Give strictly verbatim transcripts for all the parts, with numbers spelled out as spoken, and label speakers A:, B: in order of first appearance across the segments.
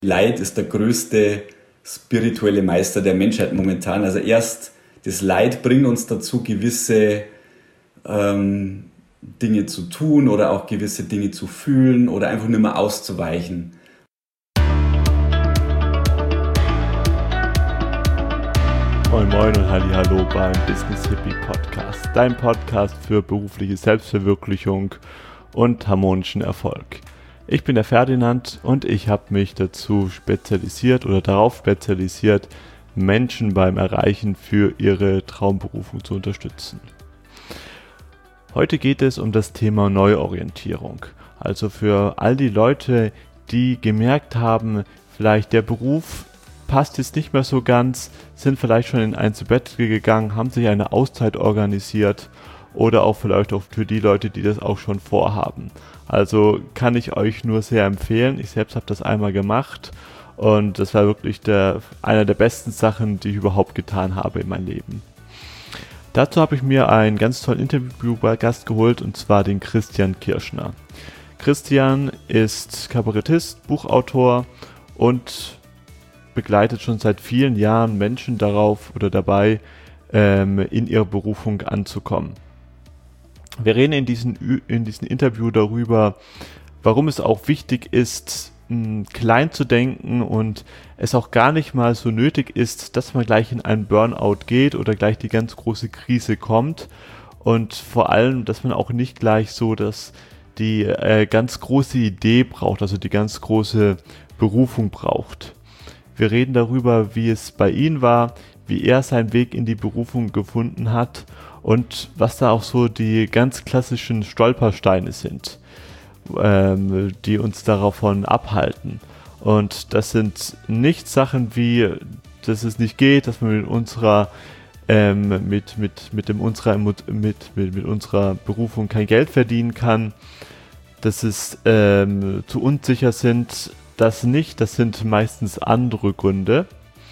A: Leid ist der größte spirituelle Meister der Menschheit momentan. Also erst das Leid bringt uns dazu, gewisse ähm, Dinge zu tun oder auch gewisse Dinge zu fühlen oder einfach nicht mehr auszuweichen.
B: Moin Moin und Hallihallo beim Business Hippie Podcast, dein Podcast für berufliche Selbstverwirklichung und harmonischen Erfolg. Ich bin der Ferdinand und ich habe mich dazu spezialisiert oder darauf spezialisiert, Menschen beim Erreichen für ihre Traumberufung zu unterstützen. Heute geht es um das Thema Neuorientierung. Also für all die Leute, die gemerkt haben, vielleicht der Beruf passt jetzt nicht mehr so ganz, sind vielleicht schon in ein Sabbatical gegangen, haben sich eine Auszeit organisiert oder auch vielleicht auch für die Leute, die das auch schon vorhaben. Also kann ich euch nur sehr empfehlen. Ich selbst habe das einmal gemacht und das war wirklich der, einer der besten Sachen, die ich überhaupt getan habe in meinem Leben. Dazu habe ich mir einen ganz tollen Interviewgast geholt und zwar den Christian Kirschner. Christian ist Kabarettist, Buchautor und begleitet schon seit vielen Jahren Menschen darauf oder dabei, ähm, in ihre Berufung anzukommen. Wir reden in diesem in diesem Interview darüber, warum es auch wichtig ist, mh, klein zu denken und es auch gar nicht mal so nötig ist, dass man gleich in einen Burnout geht oder gleich die ganz große Krise kommt und vor allem, dass man auch nicht gleich so dass die äh, ganz große Idee braucht, also die ganz große Berufung braucht. Wir reden darüber, wie es bei ihm war, wie er seinen Weg in die Berufung gefunden hat und was da auch so die ganz klassischen Stolpersteine sind, ähm, die uns davon abhalten. Und das sind nicht Sachen wie, dass es nicht geht, dass man mit unserer ähm, mit, mit, mit, dem unserer, mit, mit, mit unserer Berufung kein Geld verdienen kann, dass es ähm, zu unsicher sind. Das nicht, das sind meistens andere Gründe.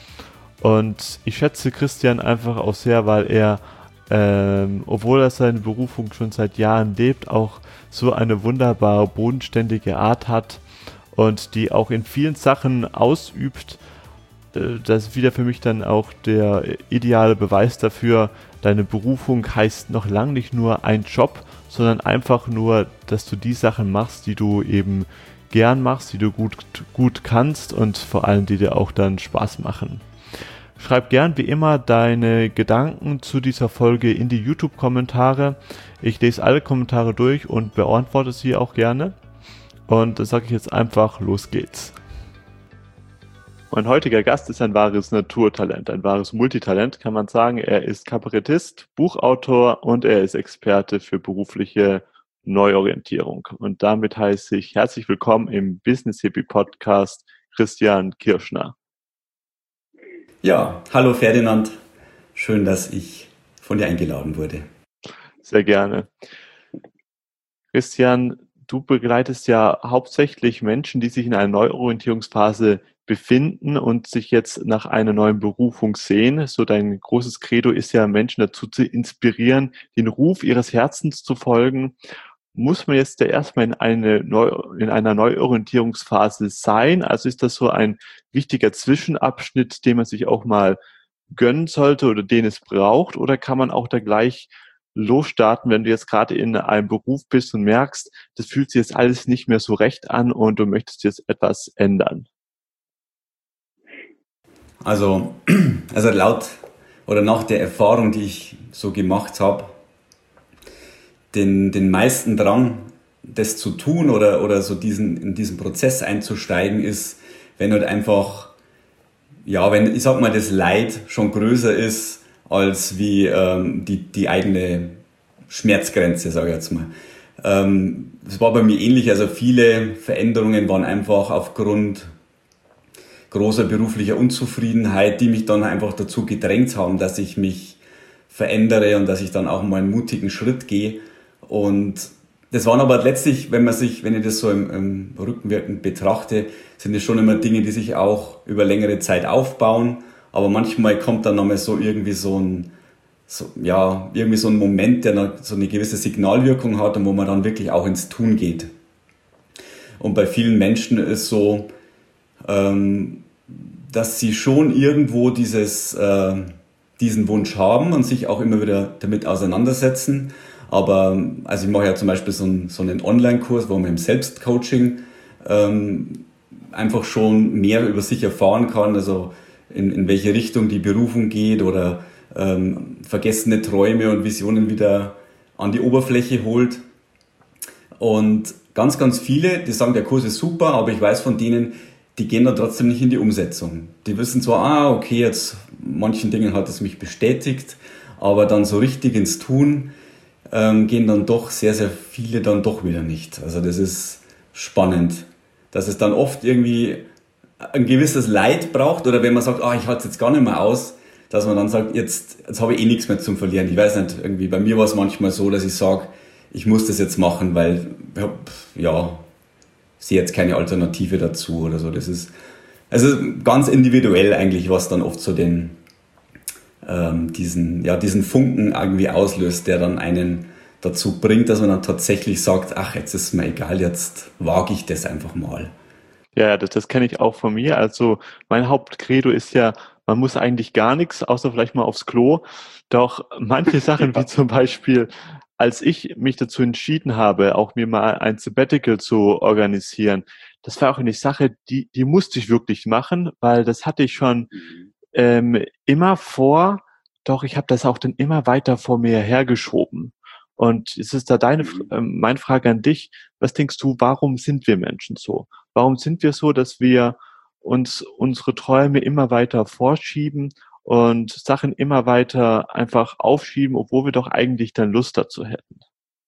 B: Und ich schätze Christian einfach auch sehr, weil er, ähm, obwohl er seine Berufung schon seit Jahren lebt, auch so eine wunderbare, bodenständige Art hat und die auch in vielen Sachen ausübt. Das ist wieder für mich dann auch der ideale Beweis dafür, deine Berufung heißt noch lange nicht nur ein Job, sondern einfach nur, dass du die Sachen machst, die du eben gern machst, die du gut, gut kannst und vor allem, die dir auch dann Spaß machen. Schreib gern wie immer deine Gedanken zu dieser Folge in die YouTube-Kommentare. Ich lese alle Kommentare durch und beantworte sie auch gerne. Und da sage ich jetzt einfach, los geht's. Mein heutiger Gast ist ein wahres Naturtalent, ein wahres Multitalent, kann man sagen. Er ist Kabarettist, Buchautor und er ist Experte für berufliche Neuorientierung. Und damit heiße ich herzlich willkommen im Business Hippie Podcast Christian Kirschner.
A: Ja, hallo Ferdinand. Schön, dass ich von dir eingeladen wurde.
B: Sehr gerne. Christian, du begleitest ja hauptsächlich Menschen, die sich in einer Neuorientierungsphase befinden und sich jetzt nach einer neuen Berufung sehen. So dein großes Credo ist ja, Menschen dazu zu inspirieren, den Ruf ihres Herzens zu folgen. Muss man jetzt ja erstmal in, eine Neu- in einer Neuorientierungsphase sein? Also ist das so ein wichtiger Zwischenabschnitt, den man sich auch mal gönnen sollte oder den es braucht? Oder kann man auch da gleich losstarten, wenn du jetzt gerade in einem Beruf bist und merkst, das fühlt sich jetzt alles nicht mehr so recht an und du möchtest jetzt etwas ändern?
A: Also, also laut oder nach der Erfahrung, die ich so gemacht habe, den, den meisten Drang, das zu tun oder, oder so diesen, in diesen Prozess einzusteigen, ist, wenn halt einfach, ja, wenn, ich sag mal, das Leid schon größer ist, als wie ähm, die, die eigene Schmerzgrenze, sage ich jetzt mal. Ähm, das war bei mir ähnlich, also viele Veränderungen waren einfach aufgrund großer beruflicher Unzufriedenheit, die mich dann einfach dazu gedrängt haben, dass ich mich verändere und dass ich dann auch mal einen mutigen Schritt gehe. Und das waren aber letztlich, wenn man sich, wenn ich das so im, im Rückenwirkend betrachte, sind es schon immer Dinge, die sich auch über längere Zeit aufbauen. Aber manchmal kommt dann nochmal so irgendwie so ein, so, ja, irgendwie so ein Moment, der noch so eine gewisse Signalwirkung hat und wo man dann wirklich auch ins Tun geht. Und bei vielen Menschen ist so, ähm, dass sie schon irgendwo dieses, äh, diesen Wunsch haben und sich auch immer wieder damit auseinandersetzen. Aber also ich mache ja zum Beispiel so einen, so einen Online-Kurs, wo man im Selbstcoaching ähm, einfach schon mehr über sich erfahren kann, also in, in welche Richtung die Berufung geht oder ähm, vergessene Träume und Visionen wieder an die Oberfläche holt. Und ganz, ganz viele, die sagen, der Kurs ist super, aber ich weiß von denen, die gehen dann trotzdem nicht in die Umsetzung. Die wissen zwar, ah, okay, jetzt manchen Dingen hat es mich bestätigt, aber dann so richtig ins Tun ähm, gehen dann doch sehr, sehr viele dann doch wieder nicht. Also das ist spannend, dass es dann oft irgendwie ein gewisses Leid braucht oder wenn man sagt, ah, ich halte es jetzt gar nicht mehr aus, dass man dann sagt, jetzt, jetzt habe ich eh nichts mehr zum Verlieren. Ich weiß nicht, irgendwie bei mir war es manchmal so, dass ich sage, ich muss das jetzt machen, weil, ja, ich sehe jetzt keine Alternative dazu oder so. Das ist also ganz individuell eigentlich, was dann oft so den, ähm, diesen, ja, diesen Funken irgendwie auslöst, der dann einen dazu bringt, dass man dann tatsächlich sagt, ach, jetzt ist mir egal, jetzt wage ich das einfach mal.
B: Ja, das, das kenne ich auch von mir. Also mein Hauptcredo ist ja, man muss eigentlich gar nichts, außer vielleicht mal aufs Klo. Doch manche Sachen, ja. wie zum Beispiel, als ich mich dazu entschieden habe, auch mir mal ein Sabbatical zu organisieren, das war auch eine Sache, die, die musste ich wirklich machen, weil das hatte ich schon ähm, immer vor, doch ich habe das auch dann immer weiter vor mir hergeschoben. Und es ist da deine, ähm, meine Frage an dich, was denkst du, warum sind wir Menschen so? Warum sind wir so, dass wir uns unsere Träume immer weiter vorschieben und Sachen immer weiter einfach aufschieben, obwohl wir doch eigentlich dann Lust dazu hätten?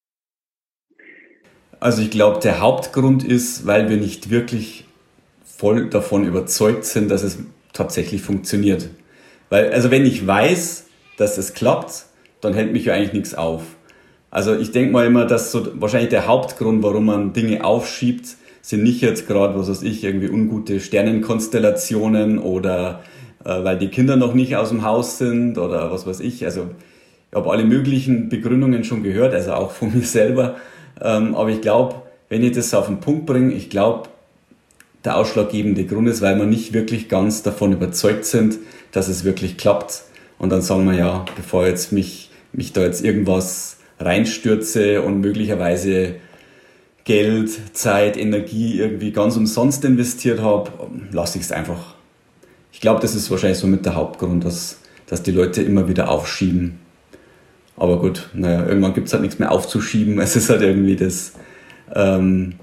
A: Also ich glaube, der Hauptgrund ist, weil wir nicht wirklich voll davon überzeugt sind, dass es tatsächlich funktioniert. Weil, also wenn ich weiß, dass es klappt, dann hält mich ja eigentlich nichts auf. Also ich denke mal immer, dass so wahrscheinlich der Hauptgrund, warum man Dinge aufschiebt, sind nicht jetzt gerade, was weiß ich, irgendwie ungute Sternenkonstellationen oder äh, weil die Kinder noch nicht aus dem Haus sind oder was weiß ich. Also ich habe alle möglichen Begründungen schon gehört, also auch von mir selber. Ähm, aber ich glaube, wenn ich das auf den Punkt bringe, ich glaube, der ausschlaggebende Grund ist, weil wir nicht wirklich ganz davon überzeugt sind, dass es wirklich klappt. Und dann sagen wir ja, bevor jetzt mich, mich da jetzt irgendwas reinstürze und möglicherweise Geld, Zeit, Energie irgendwie ganz umsonst investiert habe, lasse ich es einfach. Ich glaube, das ist wahrscheinlich so mit der Hauptgrund, dass, dass die Leute immer wieder aufschieben. Aber gut, naja, irgendwann gibt es halt nichts mehr aufzuschieben. Es ist halt irgendwie das, ähm,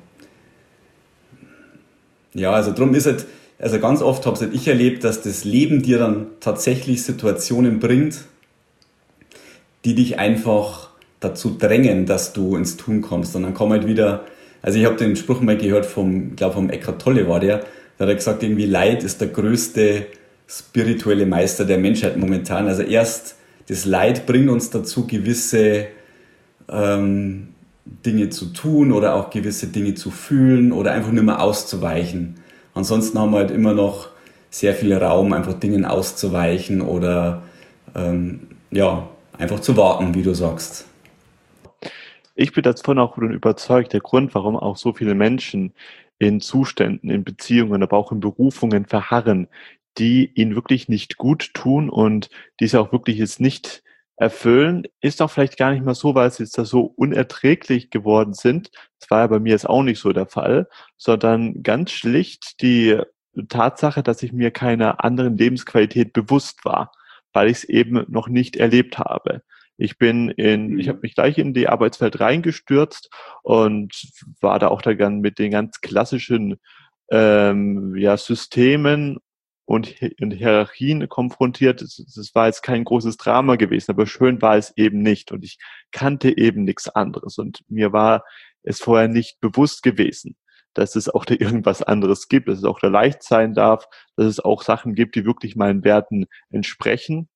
A: ja, also drum ist halt, also ganz oft habe halt ich erlebt, dass das Leben dir dann tatsächlich Situationen bringt, die dich einfach dazu drängen, dass du ins Tun kommst. Und dann kommt halt wieder, also ich habe den Spruch mal gehört vom, ich glaube vom Eckhart Tolle war der, da hat er gesagt, irgendwie Leid ist der größte spirituelle Meister der Menschheit momentan. Also erst das Leid bringt uns dazu, gewisse ähm, Dinge zu tun oder auch gewisse Dinge zu fühlen oder einfach nicht mehr auszuweichen. Ansonsten haben wir halt immer noch sehr viel Raum, einfach Dingen auszuweichen oder ähm, ja, einfach zu warten, wie du sagst.
B: Ich bin davon auch überzeugt, der Grund, warum auch so viele Menschen in Zuständen, in Beziehungen, aber auch in Berufungen verharren, die ihnen wirklich nicht gut tun und die sie auch wirklich jetzt nicht erfüllen, ist auch vielleicht gar nicht mal so, weil sie jetzt da so unerträglich geworden sind. Das war ja bei mir jetzt auch nicht so der Fall, sondern ganz schlicht die Tatsache, dass ich mir keiner anderen Lebensqualität bewusst war, weil ich es eben noch nicht erlebt habe. Ich bin in, ich habe mich gleich in die Arbeitswelt reingestürzt und war da auch dann mit den ganz klassischen ähm, ja, Systemen und, und Hierarchien konfrontiert. Das war jetzt kein großes Drama gewesen, aber schön war es eben nicht. Und ich kannte eben nichts anderes. Und mir war es vorher nicht bewusst gewesen, dass es auch da irgendwas anderes gibt, dass es auch da leicht sein darf, dass es auch Sachen gibt, die wirklich meinen Werten entsprechen.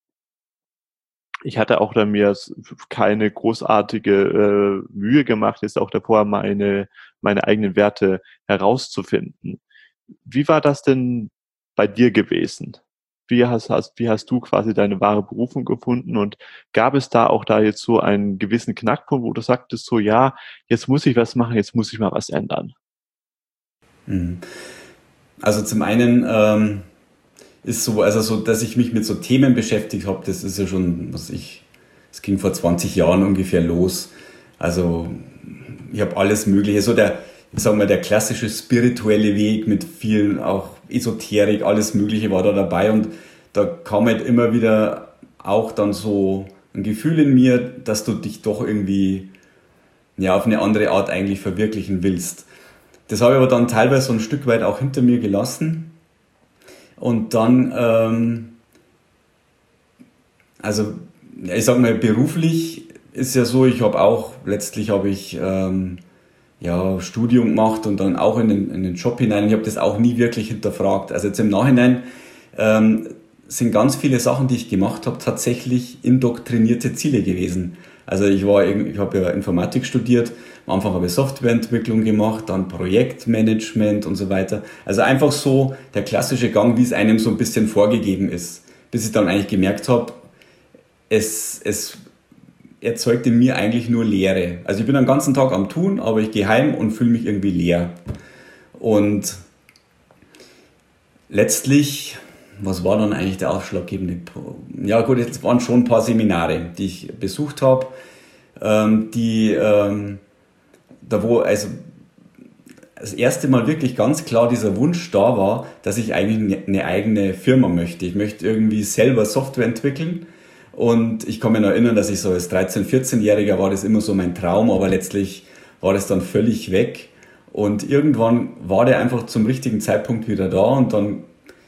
B: Ich hatte auch da mir keine großartige äh, Mühe gemacht, jetzt auch davor meine, meine eigenen Werte herauszufinden. Wie war das denn bei dir gewesen? Wie hast, hast, wie hast du quasi deine wahre Berufung gefunden und gab es da auch da jetzt so einen gewissen Knackpunkt, wo du sagtest so, ja, jetzt muss ich was machen, jetzt muss ich mal was ändern?
A: Mhm. Also zum einen ähm, ist so, also so, dass ich mich mit so Themen beschäftigt habe, das ist ja schon, was ich, es ging vor zwanzig Jahren ungefähr los. Also ich habe alles Mögliche, so der, ich sag mal, der klassische spirituelle Weg mit vielen auch Esoterik, alles Mögliche war da dabei und da kam halt immer wieder auch dann so ein Gefühl in mir, dass du dich doch irgendwie ja, auf eine andere Art eigentlich verwirklichen willst. Das habe ich aber dann teilweise so ein Stück weit auch hinter mir gelassen. Und dann, ähm, also ich sag mal, beruflich ist ja so, ich habe auch, letztlich habe ich ähm, ja, Studium gemacht und dann auch in den, in den Job hinein. Ich habe das auch nie wirklich hinterfragt. Also jetzt im Nachhinein ähm, sind ganz viele Sachen, die ich gemacht habe, tatsächlich indoktrinierte Ziele gewesen. Also ich war, ich habe ja Informatik studiert, am Anfang habe ich Softwareentwicklung gemacht, dann Projektmanagement und so weiter. Also einfach so der klassische Gang, wie es einem so ein bisschen vorgegeben ist. Bis ich dann eigentlich gemerkt habe, es, es erzeugt in mir eigentlich nur Leere. Also ich bin den ganzen Tag am Tun, aber ich gehe heim und fühle mich irgendwie leer. Und letztlich, was war dann eigentlich der ausschlaggebende Punkt? Ja gut, jetzt waren schon ein paar Seminare, die ich besucht habe, ähm, die, ähm, da wo also das erste Mal wirklich ganz klar dieser Wunsch da war, dass ich eigentlich eine eigene Firma möchte. Ich möchte irgendwie selber Software entwickeln und ich kann mich noch erinnern, dass ich so als dreizehn-, vierzehnjähriger war das immer so mein Traum, aber letztlich war das dann völlig weg und irgendwann war der einfach zum richtigen Zeitpunkt wieder da und dann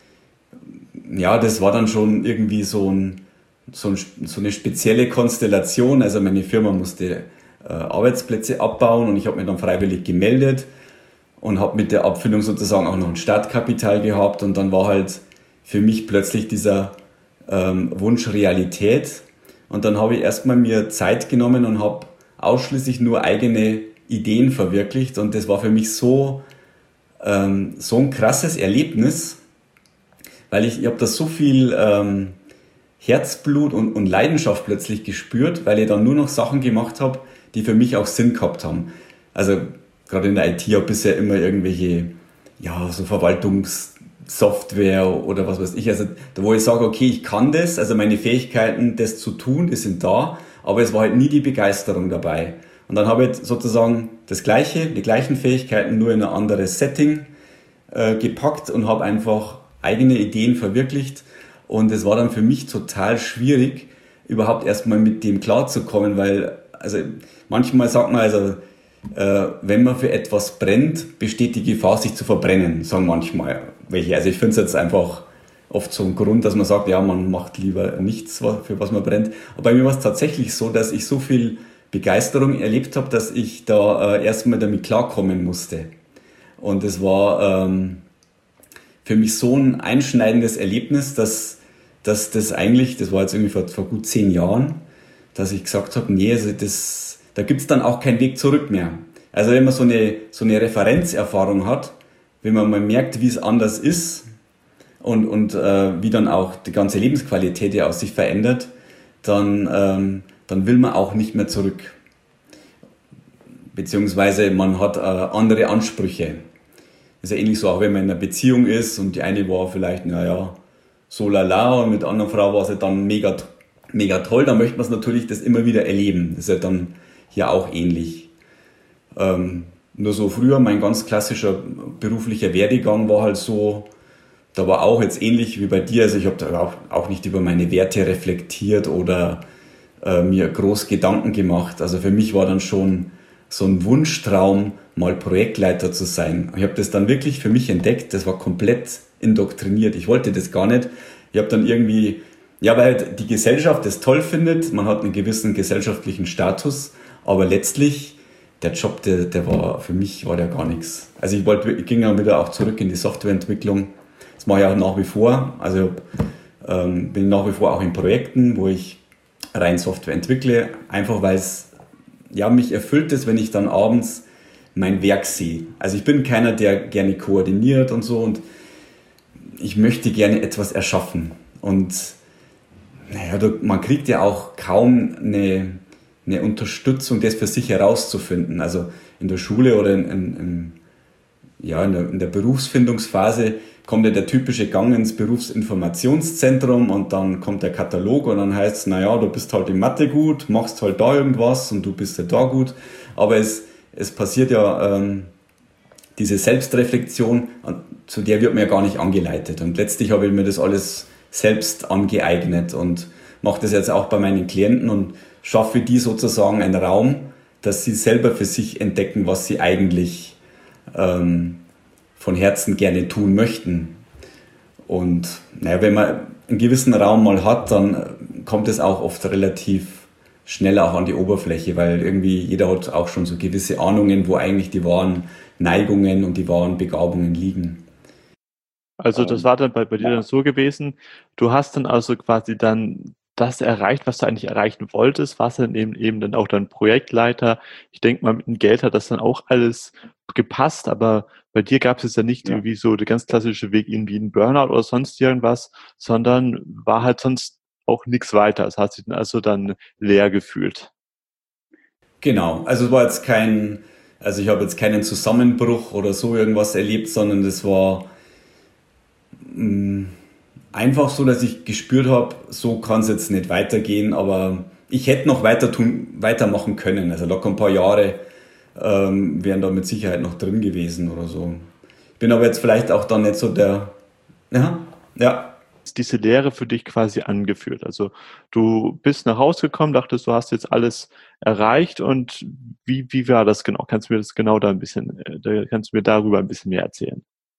A: ja, das war dann schon irgendwie so, ein, so, ein, so eine spezielle Konstellation. Also meine Firma musste äh, Arbeitsplätze abbauen und ich habe mich dann freiwillig gemeldet und habe mit der Abfindung sozusagen auch noch ein Startkapital gehabt und dann war halt für mich plötzlich dieser ähm, Wunsch Realität und dann habe ich erstmal mir Zeit genommen und habe ausschließlich nur eigene Ideen verwirklicht und das war für mich so, ähm, so ein krasses Erlebnis, weil ich, ich habe da so viel ähm, Herzblut und, und Leidenschaft plötzlich gespürt, weil ich dann nur noch Sachen gemacht habe, die für mich auch Sinn gehabt haben. Also gerade in der I T habe ich bisher immer irgendwelche, ja, so Verwaltungssoftware oder was weiß ich, also da wo ich sage, okay, ich kann das, also meine Fähigkeiten, das zu tun, die sind da, aber es war halt nie die Begeisterung dabei. Und dann habe ich sozusagen das Gleiche, die gleichen Fähigkeiten, nur in ein anderes Setting äh, gepackt und habe einfach eigene Ideen verwirklicht und es war dann für mich total schwierig, überhaupt erstmal mit dem klarzukommen, weil also manchmal sagt man, also äh, wenn man für etwas brennt, besteht die Gefahr, sich zu verbrennen, sagen manchmal welche. Also ich finde es jetzt einfach oft so ein Grund, dass man sagt, ja, man macht lieber nichts, für was man brennt. Aber bei mir war es tatsächlich so, dass ich so viel Begeisterung erlebt habe, dass ich da äh, erstmal damit klarkommen musste. Und es war ähm, für mich so ein einschneidendes Erlebnis, dass, dass das eigentlich, das war jetzt irgendwie vor, vor gut zehn Jahren, dass ich gesagt habe, nee, also das, da gibt's dann auch keinen Weg zurück mehr. Also wenn man so eine, so eine Referenzerfahrung hat, wenn man mal merkt, wie es anders ist und, und äh, wie dann auch die ganze Lebensqualität ja aus sich verändert, dann, ähm, dann will man auch nicht mehr zurück. Beziehungsweise man hat äh, andere Ansprüche. Das ist ja ähnlich so, auch wenn man in einer Beziehung ist und die eine war vielleicht, naja, so lala und mit der anderen Frau war es halt dann mega, mega toll, dann möchte man es natürlich das immer wieder erleben. Das ist ja dann hier auch ähnlich. Ähm, nur so früher, mein ganz klassischer beruflicher Werdegang war halt so, da war auch jetzt ähnlich wie bei dir, also ich habe da auch, auch nicht über meine Werte reflektiert oder äh, mir groß Gedanken gemacht. Also für mich war dann schon so ein Wunschtraum, mal Projektleiter zu sein. Ich habe das dann wirklich für mich entdeckt, das war komplett indoktriniert. Ich wollte das gar nicht. Ich habe dann irgendwie, ja, weil halt die Gesellschaft das toll findet, man hat einen gewissen gesellschaftlichen Status, aber letztlich, der Job, der, der war, für mich war der gar nichts. Also ich wollte, ich ging dann wieder auch zurück in die Softwareentwicklung. Das mache ich auch nach wie vor. Also ähm, bin nach wie vor auch in Projekten, wo ich rein Software entwickle, einfach weil es ja, mich erfüllt es, wenn ich dann abends mein Werk sehe. Also ich bin keiner, der gerne koordiniert und so und ich möchte gerne etwas erschaffen. Und naja, man kriegt ja auch kaum eine, eine Unterstützung, das für sich herauszufinden. Also in der Schule oder in, in, ja, in der, in der Berufsfindungsphase kommt ja der typische Gang ins Berufsinformationszentrum und dann kommt der Katalog und dann heißt es, naja, du bist halt in Mathe gut, machst halt da irgendwas und du bist ja da gut. Aber es, es passiert ja ähm, diese Selbstreflexion, zu der wird mir ja gar nicht angeleitet. Und letztlich habe ich mir das alles selbst angeeignet und mache das jetzt auch bei meinen Klienten und schaffe die sozusagen einen Raum, dass sie selber für sich entdecken, was sie eigentlich ähm, von Herzen gerne tun möchten. Und naja, wenn man einen gewissen Raum mal hat, dann kommt es auch oft relativ schnell auch an die Oberfläche, weil irgendwie jeder hat auch schon so gewisse Ahnungen, wo eigentlich die wahren Neigungen und die wahren Begabungen liegen.
B: Also das war dann bei, bei dir dann so gewesen, du hast dann also quasi dann das erreicht, was du eigentlich erreichen wolltest, warst dann eben, eben dann auch dann Projektleiter. Ich denke mal, mit dem Geld hat das dann auch alles gepasst, aber bei dir gab es jetzt ja nicht
A: Ja.
B: irgendwie so der ganz klassische Weg irgendwie ein Burnout oder sonst irgendwas, sondern war halt sonst auch nichts weiter. Es hat sich dann also dann leer gefühlt.
A: Genau, also es war jetzt kein, also ich habe jetzt keinen Zusammenbruch oder so irgendwas erlebt, sondern das war mh, einfach so, dass ich gespürt habe, so kann es jetzt nicht weitergehen, aber ich hätte noch weiter tun, weitermachen können. Also locker ein paar Jahre ähm, wären da mit Sicherheit noch drin gewesen oder so. Bin aber jetzt vielleicht auch dann nicht so der, ja, ja.
B: Diese Lehre für dich quasi angeführt. Also du bist nach Hause gekommen, dachtest, du hast jetzt alles erreicht und wie, wie war das genau? Kannst du mir das genau da ein bisschen, äh, kannst du mir darüber ein bisschen mehr erzählen?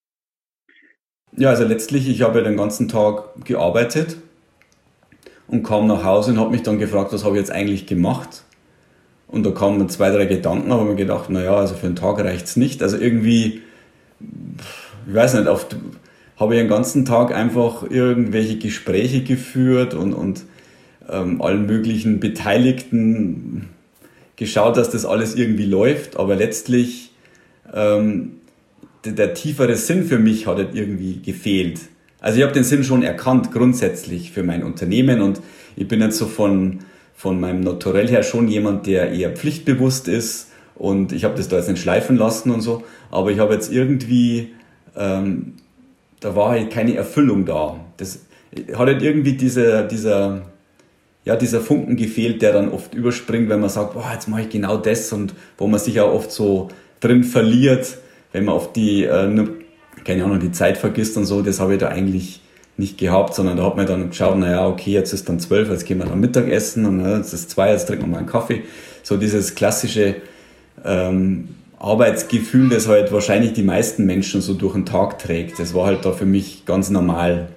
A: Ja, also letztlich, ich habe ja den ganzen Tag gearbeitet und kam nach Hause und habe mich dann gefragt, was habe ich jetzt eigentlich gemacht? Und da kamen zwei, drei Gedanken, aber mir gedacht, naja, also für einen Tag reicht's nicht. Also irgendwie, ich weiß nicht, oft habe ich den ganzen Tag einfach irgendwelche Gespräche geführt und, und ähm, allen möglichen Beteiligten geschaut, dass das alles irgendwie läuft, aber letztlich ähm, der, der tiefere Sinn für mich hat halt irgendwie gefehlt. Also ich habe den Sinn schon erkannt, grundsätzlich für mein Unternehmen und ich bin jetzt so von, von meinem Naturell her schon jemand, der eher pflichtbewusst ist und ich habe das da jetzt nicht schleifen lassen und so, aber ich habe jetzt irgendwie, ähm, da war halt keine Erfüllung da. Das hat halt irgendwie dieser, dieser, ja, dieser Funken gefehlt, der dann oft überspringt, wenn man sagt, boah, jetzt mache ich genau das und wo man sich auch oft so drin verliert, wenn man oft die, äh, nur, keine Ahnung, die Zeit vergisst und so, das habe ich da eigentlich nicht gehabt, sondern da hat man dann geschaut, naja, okay, jetzt ist dann zwölf, jetzt gehen wir dann Mittagessen und äh, jetzt ist zwei, jetzt trinken wir mal einen Kaffee. So dieses klassische ähm, Arbeitsgefühl, das halt wahrscheinlich die meisten Menschen so durch den Tag trägt. Das war halt da für mich ganz normal.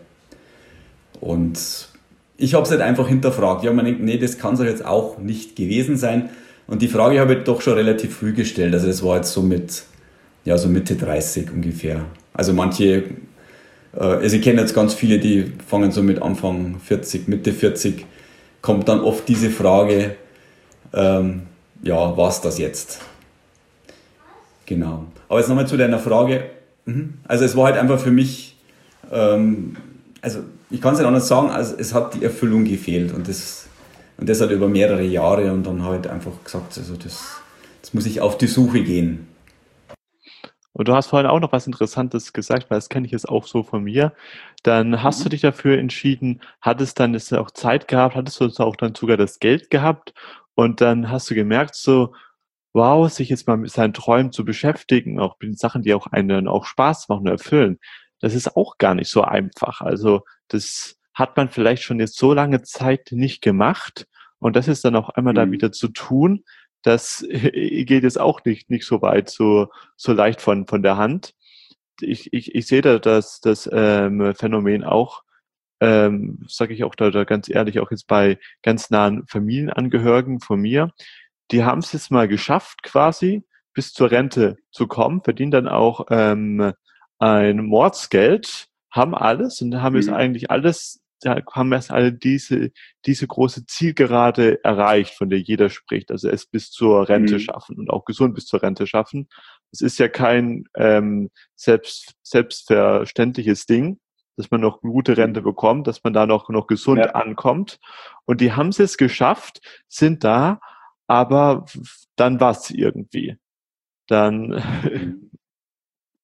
A: Und ich habe es halt einfach hinterfragt. Ich habe mir gedacht, nee, das kann es jetzt auch nicht gewesen sein. Und die Frage habe ich doch schon relativ früh gestellt. Also das war jetzt so mit, ja, so Mitte dreißig ungefähr. Also manche, äh, also ich kenne jetzt ganz viele, die fangen so mit Anfang vierzig, Mitte vierzig, kommt dann oft diese Frage, ähm, ja, was das jetzt? Genau. Aber jetzt nochmal zu deiner Frage. Also es war halt einfach für mich, ähm, also ich kann es nicht anders sagen, also es hat die Erfüllung gefehlt und das, und das hat über mehrere Jahre und dann halt einfach gesagt, also das, das muss ich auf die Suche gehen.
B: Und du hast vorhin auch noch was Interessantes gesagt, weil das kenne ich jetzt auch so von mir. Dann hast du dich dafür entschieden, hattest dann jetzt auch Zeit gehabt, hattest du auch dann sogar das Geld gehabt und dann hast du gemerkt so, wow, sich jetzt mal mit seinen Träumen zu beschäftigen, auch mit den Sachen, die auch einen auch Spaß machen und erfüllen, das ist auch gar nicht so einfach. Also das hat man vielleicht schon jetzt so lange Zeit nicht gemacht und das ist dann auch einmal da wieder zu tun, das geht jetzt auch nicht, nicht so weit, so, so leicht von, von der Hand. Ich, ich, ich sehe da das, das ähm, Phänomen auch, ähm, sage ich auch da, da ganz ehrlich, auch jetzt bei ganz nahen Familienangehörigen von mir, die haben es jetzt mal geschafft, quasi bis zur Rente zu kommen, verdienen dann auch ähm, ein Mordsgeld, haben alles und haben jetzt eigentlich alles, haben erst alle diese, diese große Zielgerade erreicht, von der jeder spricht, also es bis zur Rente mhm. schaffen und auch gesund bis zur Rente schaffen. Es ist ja kein ähm, selbst, selbstverständliches Ding, dass man noch eine gute Rente bekommt, dass man da noch, noch gesund ja. ankommt. Und die haben es jetzt geschafft, sind da, aber dann war es irgendwie. Dann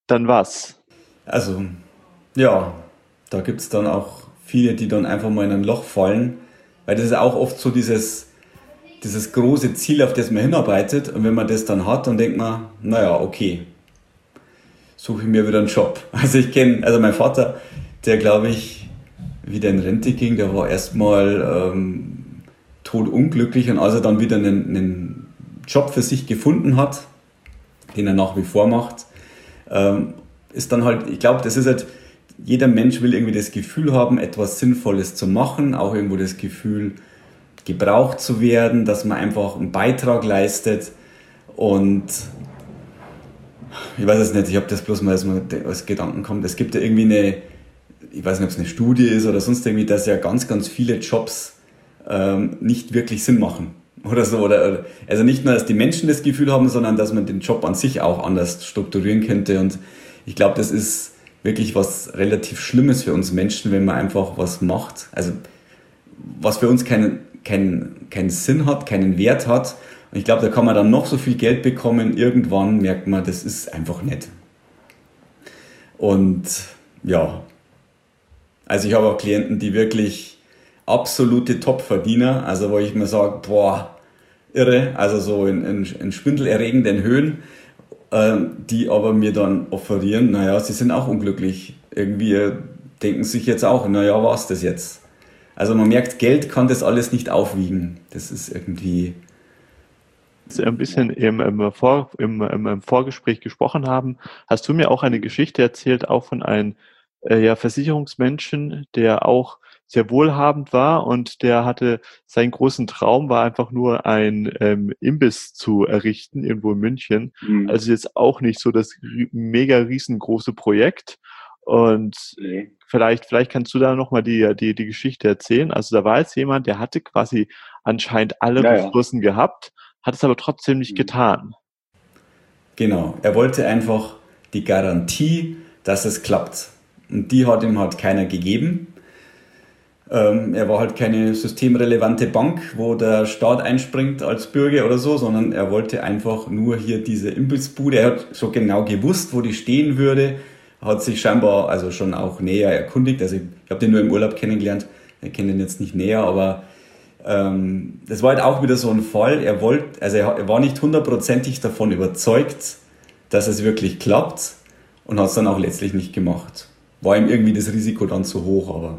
B: dann was?
A: Also, ja, da gibt es dann auch viele, die dann einfach mal in ein Loch fallen, weil das ist auch oft so dieses, dieses große Ziel, auf das man hinarbeitet, und wenn man das dann hat, dann denkt man, naja, okay, suche ich mir wieder einen Job. Also ich kenne, also mein Vater, der glaube ich wieder in Rente ging, der war erstmal ähm, todunglücklich, und als er dann wieder einen, einen Job für sich gefunden hat, den er nach wie vor macht, ähm, ist dann halt, ich glaube, das ist halt, jeder Mensch will irgendwie das Gefühl haben, etwas Sinnvolles zu machen, auch irgendwo das Gefühl, gebraucht zu werden, dass man einfach einen Beitrag leistet. Und ich weiß es nicht, ich habe das bloß mal als, als Gedanken kommt. Es gibt ja irgendwie eine, ich weiß nicht, ob es eine Studie ist oder sonst irgendwie, dass ja ganz, ganz viele Jobs ähm, nicht wirklich Sinn machen. Oder so. Oder, also nicht nur, dass die Menschen das Gefühl haben, sondern dass man den Job an sich auch anders strukturieren könnte. Und ich glaube, das ist wirklich was relativ Schlimmes für uns Menschen, wenn man einfach was macht. Also was für uns keinen, keinen, keinen Sinn hat, keinen Wert hat. Und ich glaube, da kann man dann noch so viel Geld bekommen. Irgendwann merkt man, das ist einfach nett. Und ja, also ich habe auch Klienten, die wirklich absolute Top-Verdiener, also wo ich mir sage, boah, irre, also so in, in, in schwindelerregenden Höhen, die aber mir dann offerieren, naja, sie sind auch unglücklich. Irgendwie denken sich jetzt auch, naja, was das jetzt? Also man merkt, Geld kann das alles nicht aufwiegen. Das ist irgendwie...
B: Ein bisschen im, im, Vor, im, im Vorgespräch gesprochen haben, hast du mir auch eine Geschichte erzählt, auch von einem äh, ja, Versicherungsmenschen, der auch sehr wohlhabend war, und der hatte, seinen großen Traum war einfach nur ein ähm, Imbiss zu errichten, irgendwo in München. Mhm. Also jetzt auch nicht so das mega riesengroße Projekt. Und okay. vielleicht, vielleicht kannst du da nochmal die, die, die Geschichte erzählen. Also da war jetzt jemand, der hatte quasi anscheinend alle ja, Ressourcen ja. gehabt, hat es aber trotzdem nicht mhm. getan.
A: Genau, er wollte einfach die Garantie, dass es klappt. Und die hat ihm halt keiner gegeben. Ähm, er war halt keine systemrelevante Bank, wo der Staat einspringt als Bürger oder so, sondern er wollte einfach nur hier diese Imbissbude. Er hat so genau gewusst, wo die stehen würde, hat sich scheinbar also schon auch näher erkundigt. Also ich, ich habe den nur im Urlaub kennengelernt, ich kenne den jetzt nicht näher, aber ähm, das war halt auch wieder so ein Fall. Er wollte, also er, er war nicht hundertprozentig davon überzeugt, dass es wirklich klappt, und hat es dann auch letztlich nicht gemacht. War ihm irgendwie das Risiko dann zu hoch, aber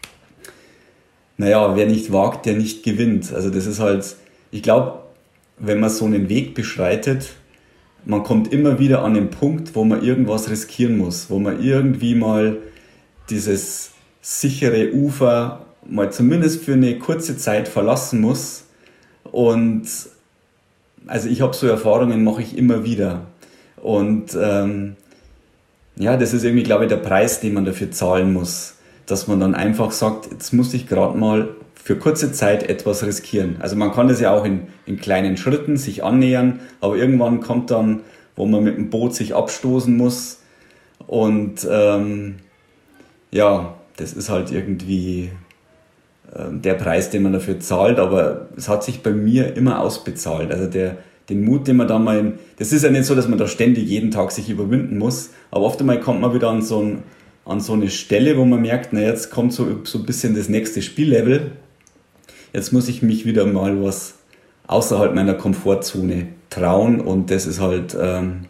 A: naja, wer nicht wagt, der nicht gewinnt. Also das ist halt, ich glaube, wenn man so einen Weg beschreitet, man kommt immer wieder an den Punkt, wo man irgendwas riskieren muss, wo man irgendwie mal dieses sichere Ufer mal zumindest für eine kurze Zeit verlassen muss. Und also ich habe so Erfahrungen, mache ich immer wieder. Und ähm, ja, das ist irgendwie, glaube ich, der Preis, den man dafür zahlen muss. Dass man dann einfach sagt, jetzt muss ich gerade mal für kurze Zeit etwas riskieren. Also man kann das ja auch in, in kleinen Schritten sich annähern, aber irgendwann kommt dann, wo man mit dem Boot sich abstoßen muss. Und ähm, ja, das ist halt irgendwie äh, der Preis, den man dafür zahlt, aber es hat sich bei mir immer ausbezahlt. Also der, den Mut, den man da mal, in, das ist ja nicht so, dass man da ständig jeden Tag sich überwinden muss, aber oft einmal kommt man wieder an so ein an so eine Stelle, wo man merkt, na jetzt kommt so, so ein bisschen das nächste Spiellevel. Jetzt muss ich mich wieder mal was außerhalb meiner Komfortzone trauen, und das ist halt, ähm,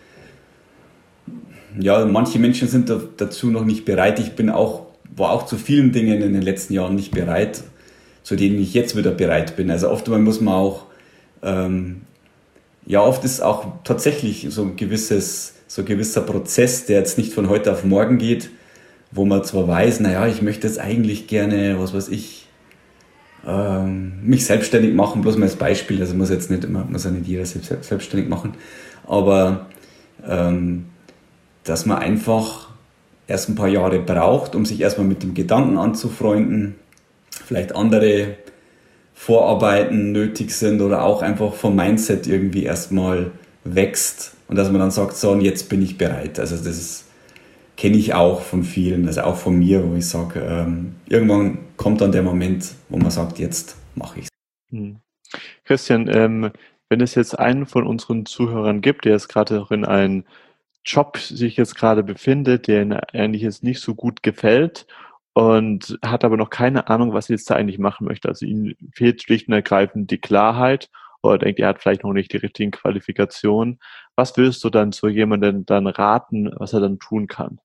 A: ja, manche Menschen sind da, dazu noch nicht bereit. Ich bin auch, war auch zu vielen Dingen in den letzten Jahren nicht bereit, zu denen ich jetzt wieder bereit bin. Also oft muss man auch, ähm, ja, oft ist auch tatsächlich so ein gewisses so ein gewisser Prozess, der jetzt nicht von heute auf morgen geht, wo man zwar weiß, naja, ich möchte jetzt eigentlich gerne, was weiß ich, ähm, mich selbstständig machen, bloß mal als Beispiel, also muss jetzt nicht immer, muss ja nicht jeder selbst, selbstständig machen, aber ähm, dass man einfach erst ein paar Jahre braucht, um sich erstmal mit dem Gedanken anzufreunden, vielleicht andere Vorarbeiten nötig sind oder auch einfach vom Mindset irgendwie erstmal wächst. Und dass man dann sagt, so, und jetzt bin ich bereit. Also das kenne ich auch von vielen, also auch von mir, wo ich sage, ähm, irgendwann kommt dann der Moment, wo man sagt, jetzt mache ich es.
B: Hm. Christian, ähm, wenn es jetzt einen von unseren Zuhörern gibt, der jetzt gerade auch in einen Job sich jetzt gerade befindet, der ihm eigentlich jetzt nicht so gut gefällt und hat aber noch keine Ahnung, was er jetzt da eigentlich machen möchte. Also ihm fehlt schlicht und ergreifend die Klarheit oder denkt, er hat vielleicht noch nicht die richtigen Qualifikationen. Was würdest du dann so jemandem dann raten, was er dann tun kann?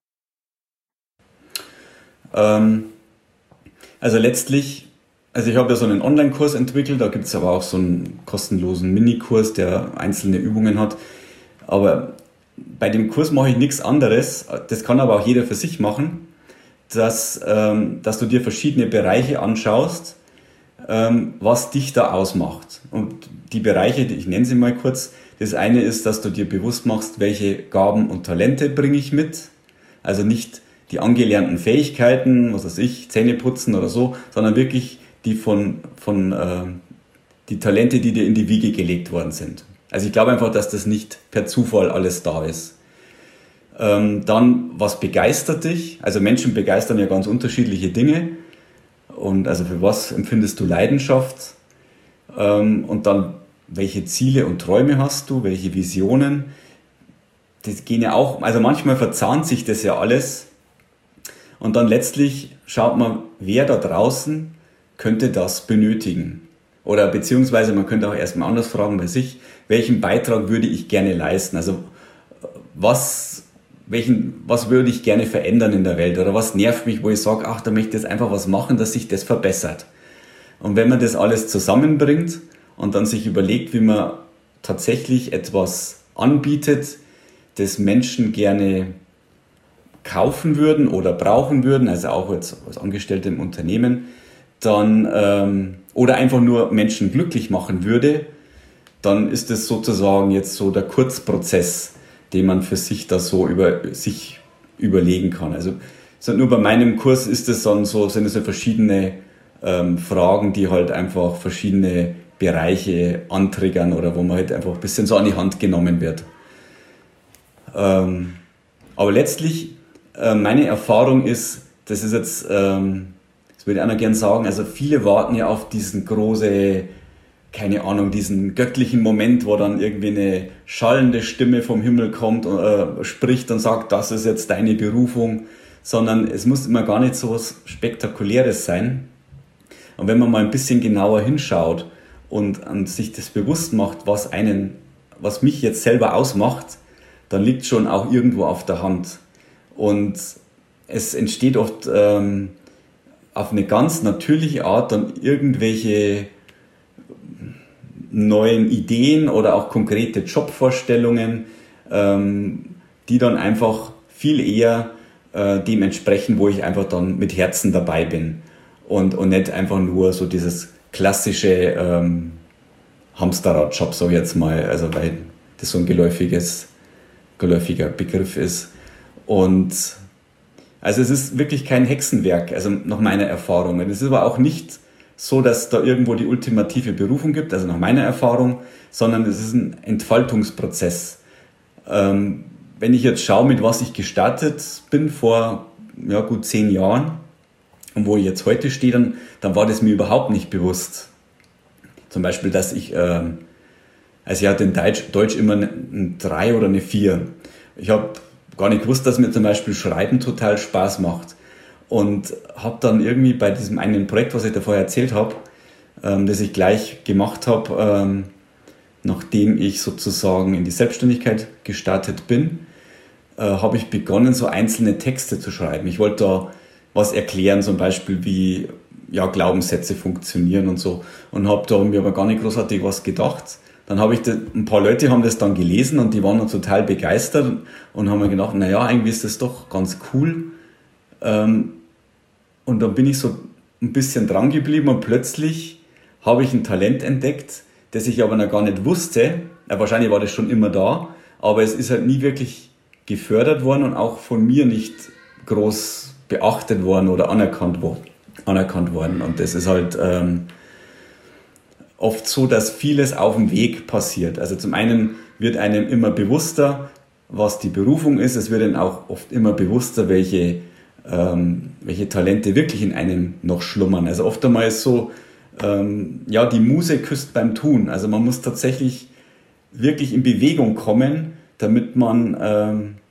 A: Ähm, also letztlich, also ich habe ja so einen Online-Kurs entwickelt, da gibt es aber auch so einen kostenlosen Minikurs, der einzelne Übungen hat. Aber bei dem Kurs mache ich nichts anderes, das kann aber auch jeder für sich machen, dass, ähm, dass du dir verschiedene Bereiche anschaust, ähm, was dich da ausmacht. Und die Bereiche, ich nenne sie mal kurz, das eine ist, dass du dir bewusst machst, welche Gaben und Talente bringe ich mit. Also nicht die angelernten Fähigkeiten, was weiß ich, Zähne putzen oder so, sondern wirklich die von, von äh, die Talente, die dir in die Wiege gelegt worden sind. Also ich glaube einfach, dass das nicht per Zufall alles da ist. Ähm, dann, was begeistert dich? Also Menschen begeistern ja ganz unterschiedliche Dinge. Und also für was empfindest du Leidenschaft? Ähm, und dann, welche Ziele und Träume hast du? Welche Visionen? Das gehen ja auch, also manchmal verzahnt sich das ja alles. Und dann letztlich schaut man, wer da draußen könnte das benötigen. Oder beziehungsweise man könnte auch erstmal anders fragen bei sich, welchen Beitrag würde ich gerne leisten? Also was, welchen, was würde ich gerne verändern in der Welt? Oder was nervt mich, wo ich sage, ach, da möchte ich jetzt einfach was machen, dass sich das verbessert. Und wenn man das alles zusammenbringt und dann sich überlegt, wie man tatsächlich etwas anbietet, das Menschen gerne kaufen würden oder brauchen würden, also auch jetzt als Angestellte im Unternehmen, dann ähm, oder einfach nur Menschen glücklich machen würde, dann ist es sozusagen jetzt so der Kurzprozess, den man für sich da so über sich überlegen kann. Also so nur bei meinem Kurs ist es dann so, sind es so verschiedene ähm, Fragen, die halt einfach verschiedene Bereiche antriggern oder wo man halt einfach ein bisschen so an die Hand genommen wird. Ähm, aber letztlich äh, meine Erfahrung ist, das ist jetzt, ähm, das würde ich auch noch gerne sagen, also viele warten ja auf diesen große, keine Ahnung, diesen göttlichen Moment, wo dann irgendwie eine schallende Stimme vom Himmel kommt und äh, spricht und sagt, das ist jetzt deine Berufung, sondern es muss immer gar nicht so was Spektakuläres sein. Und wenn man mal ein bisschen genauer hinschaut und, und sich das bewusst macht, was einen, was mich jetzt selber ausmacht, dann liegt schon auch irgendwo auf der Hand. Und es entsteht oft ähm, auf eine ganz natürliche Art dann irgendwelche neuen Ideen oder auch konkrete Jobvorstellungen, ähm, die dann einfach viel eher äh, dem entsprechen, wo ich einfach dann mit Herzen dabei bin und, und nicht einfach nur so dieses klassische ähm, Hamsterrad-Job, sag ich jetzt mal, also weil das so ein geläufiges, geläufiger Begriff ist. Und also es ist wirklich kein Hexenwerk, also nach meiner Erfahrung. Es ist aber auch nicht so, dass da irgendwo die ultimative Berufung gibt, also nach meiner Erfahrung, sondern es ist ein Entfaltungsprozess. Ähm, wenn ich jetzt schaue, mit was ich gestartet bin vor ja, gut zehn Jahren und wo ich jetzt heute stehe, dann, dann war das mir überhaupt nicht bewusst. Zum Beispiel, dass ich, ähm, also ich hatte in Deutsch, Deutsch immer eine, eine drei oder eine vier. Ich habe gar nicht gewusst, dass mir zum Beispiel Schreiben total Spaß macht. Und habe dann irgendwie bei diesem einen Projekt, was ich da vorher erzählt habe, ähm, das ich gleich gemacht habe, ähm, nachdem ich sozusagen in die Selbstständigkeit gestartet bin, äh, habe ich begonnen, so einzelne Texte zu schreiben. Ich wollte da was erklären, zum Beispiel wie ja, Glaubenssätze funktionieren und so. Und habe da mir aber gar nicht großartig was gedacht. Dann habe ich, da, ein paar Leute haben das dann gelesen und die waren dann total begeistert und haben mir gedacht, naja, eigentlich ist das doch ganz cool. Ähm, Und dann bin ich so ein bisschen dran geblieben und plötzlich habe ich ein Talent entdeckt, das ich aber noch gar nicht wusste. Ja, wahrscheinlich war das schon immer da, aber es ist halt nie wirklich gefördert worden und auch von mir nicht groß beachtet worden oder anerkannt, wo, anerkannt worden. Und das ist halt ähm, oft so, dass vieles auf dem Weg passiert. Also zum einen wird einem immer bewusster, was die Berufung ist. Es wird einem auch oft immer bewusster, welche Ähm, welche Talente wirklich in einem noch schlummern. Also oft einmal ist so, ähm, ja, die Muse küsst beim Tun. Also man muss tatsächlich wirklich in Bewegung kommen, damit man ähm,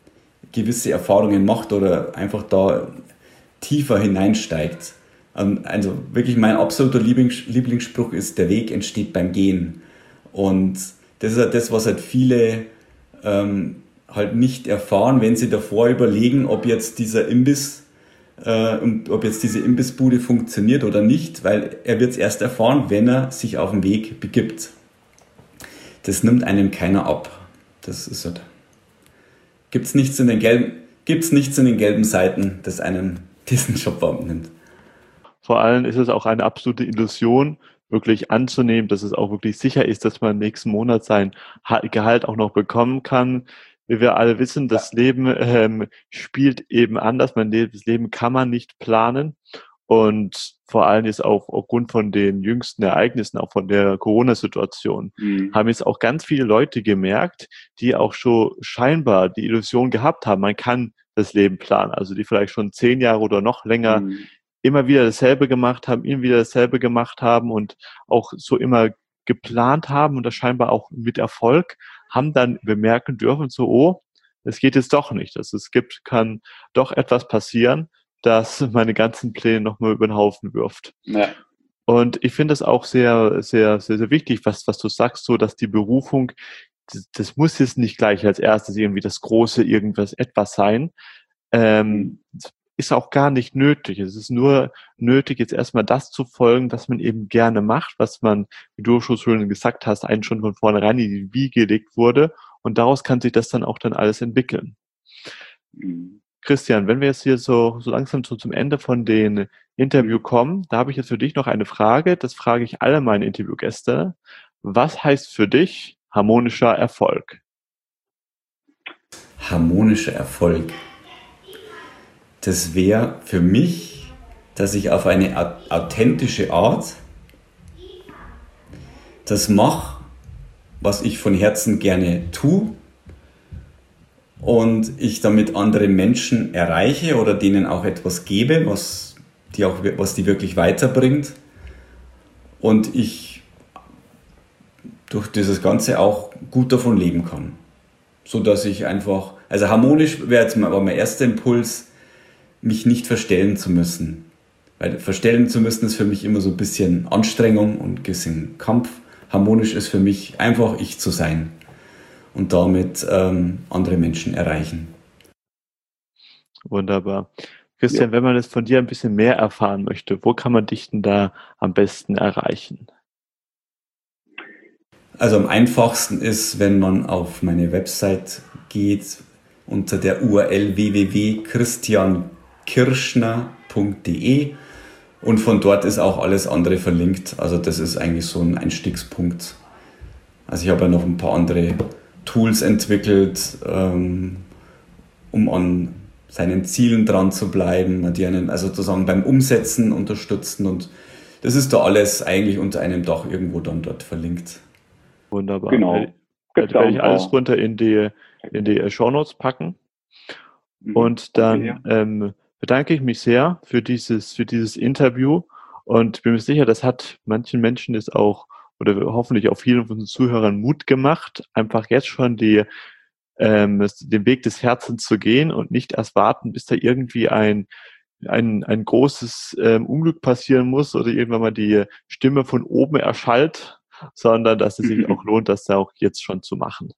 A: gewisse Erfahrungen macht oder einfach da tiefer hineinsteigt. Also wirklich mein absoluter Lieblings- Lieblingsspruch ist, der Weg entsteht beim Gehen. Und das ist halt das, was halt viele ähm, halt nicht erfahren, wenn sie davor überlegen, ob jetzt dieser Imbiss, äh, ob jetzt diese Imbissbude funktioniert oder nicht, weil er wird es erst erfahren, wenn er sich auf den Weg begibt. Das nimmt einem keiner ab. Das ist halt. Gibt's nichts in den gelben, gibt's nichts in den gelben Seiten, das einem diesen Job abnimmt.
B: Vor allem ist es auch eine absolute Illusion, wirklich anzunehmen, dass es auch wirklich sicher ist, dass man nächsten Monat sein Gehalt auch noch bekommen kann. Wie wir alle wissen, das Leben ähm, spielt eben anders. Man, das Leben kann man nicht planen. Und vor allem jetzt auch aufgrund von den jüngsten Ereignissen, auch von der Corona-Situation, mhm. haben jetzt auch ganz viele Leute gemerkt, die auch schon scheinbar die Illusion gehabt haben, man kann das Leben planen. Also die vielleicht schon zehn Jahre oder noch länger mhm. immer wieder dasselbe gemacht haben, immer wieder dasselbe gemacht haben und auch so immer geplant haben und das scheinbar auch mit Erfolg, haben dann bemerken dürfen, so, oh, es geht jetzt doch nicht. Also es gibt, kann doch etwas passieren, das meine ganzen Pläne nochmal über den Haufen wirft. Ja. Und ich finde es auch sehr, sehr, sehr, sehr wichtig, was, was du sagst, so, dass die Berufung, das, das muss jetzt nicht gleich als erstes irgendwie das große irgendwas, etwas sein. Ähm, ist auch gar nicht nötig. Es ist nur nötig, jetzt erstmal das zu folgen, was man eben gerne macht, was man, wie du schon schön gesagt hast, einen schon von vornherein in die Wiege gelegt wurde. Und daraus kann sich das dann auch dann alles entwickeln. Mhm. Christian, wenn wir jetzt hier so, so langsam so zum Ende von den Interview kommen, da habe ich jetzt für dich noch eine Frage. Das frage ich alle meine Interviewgäste. Was heißt für dich harmonischer Erfolg?
A: Harmonischer Erfolg. Das wäre für mich, dass ich auf eine authentische Art das mache, was ich von Herzen gerne tue und ich damit andere Menschen erreiche oder denen auch etwas gebe, was die, auch, was die wirklich weiterbringt und ich durch dieses Ganze auch gut davon leben kann. So dass ich einfach, also harmonisch wäre jetzt mal mein erster Impuls, mich nicht verstellen zu müssen. Weil verstellen zu müssen ist für mich immer so ein bisschen Anstrengung und ein bisschen Kampf. Harmonisch ist für mich einfach ich zu sein und damit ähm, andere Menschen erreichen.
B: Wunderbar. Christian, ja. Wenn man jetzt von dir ein bisschen mehr erfahren möchte, wo kann man dich denn da am besten erreichen?
A: Also am einfachsten ist, wenn man auf meine Website geht, unter der U R L w w w punkt christian kirschner punkt d e und von dort ist auch alles andere verlinkt. Also das ist eigentlich so ein Einstiegspunkt. Also ich habe ja noch ein paar andere Tools entwickelt, ähm, um an seinen Zielen dran zu bleiben, die einen also sozusagen beim Umsetzen unterstützen und das ist da alles eigentlich unter einem Dach irgendwo dann dort verlinkt.
B: Wunderbar. Genau. Da werde ich alles runter in die, in die Shownotes packen. Und dann okay, ja. ähm, bedanke ich mich sehr für dieses, für dieses Interview und bin mir sicher, das hat manchen Menschen jetzt auch oder hoffentlich auch vielen von unseren Zuhörern Mut gemacht, einfach jetzt schon die, ähm, den Weg des Herzens zu gehen und nicht erst warten, bis da irgendwie ein, ein, ein großes ähm, Unglück passieren muss oder irgendwann mal die Stimme von oben erschallt, sondern dass es sich auch lohnt, das da auch jetzt schon zu machen.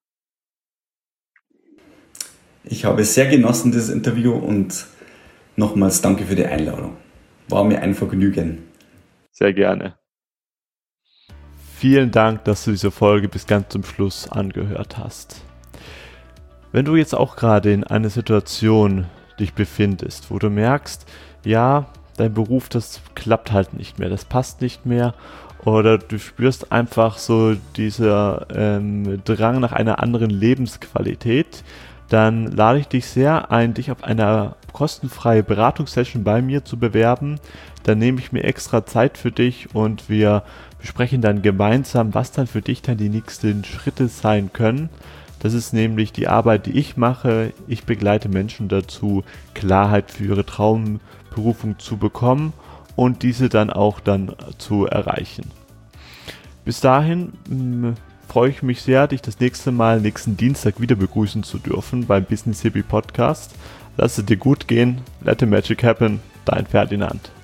A: Ich habe es sehr genossen, dieses Interview und nochmals danke für die Einladung. War mir ein Vergnügen.
B: Sehr gerne. Vielen Dank, dass du diese Folge bis ganz zum Schluss angehört hast. Wenn du jetzt auch gerade in einer Situation dich befindest, wo du merkst, ja, dein Beruf, das klappt halt nicht mehr, das passt nicht mehr oder du spürst einfach so dieser ähm, Drang nach einer anderen Lebensqualität, dann lade ich dich sehr ein, dich auf eine kostenfreie Beratungssession bei mir zu bewerben. Dann nehme ich mir extra Zeit für dich und wir besprechen dann gemeinsam, was dann für dich dann die nächsten Schritte sein können. Das ist nämlich die Arbeit, die ich mache. Ich begleite Menschen dazu, Klarheit für ihre Traumberufung zu bekommen und diese dann auch dann zu erreichen. Bis dahin freue ich mich sehr, dich das nächste Mal, nächsten Dienstag wieder begrüßen zu dürfen beim Business Hippie Podcast. Lass es dir gut gehen, let the magic happen, dein Ferdinand.